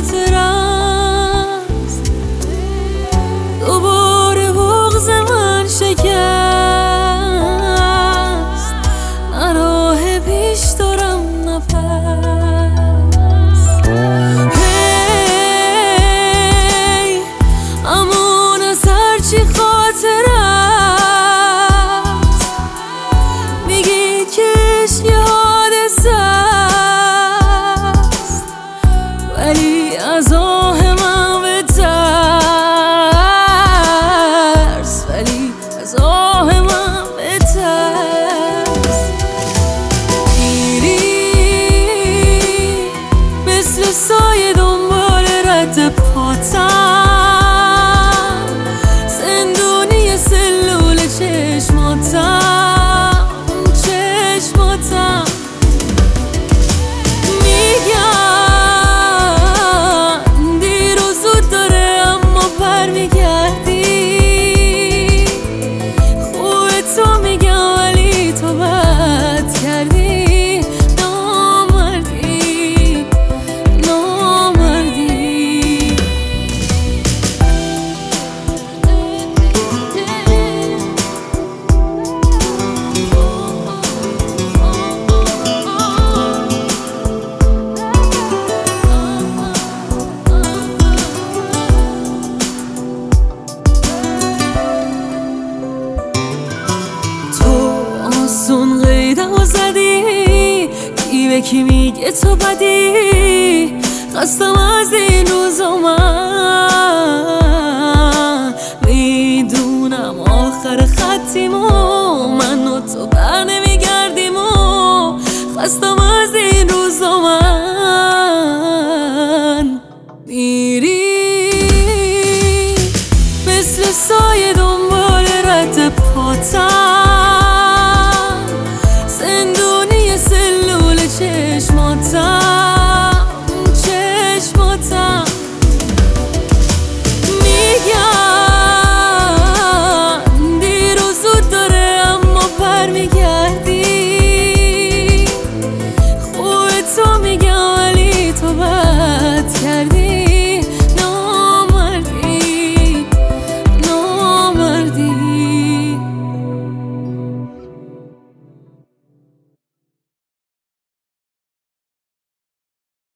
خاطر است، دوباره بغض من شکست. من راه پیش دارم نفس. هی امون از هرچی خاطر است، میگی که عشق یه حادثه است، ولی از آه من بترس، ولی از آه من بترس. میری مثل سایه دنبال رد پاتم، زندونی سلول چشماتم، چشماتم. میگن دیر و زود داره اما برمیگردی. خوبه تو میگم ولی تو بد کردی، نامردی، نامردی. آسون قیدمو زدی، کی به کی میگه تو بدی. خستم از این روزا، من میدونم آخر ختیمو من و تو بر نمیگردیم. خستم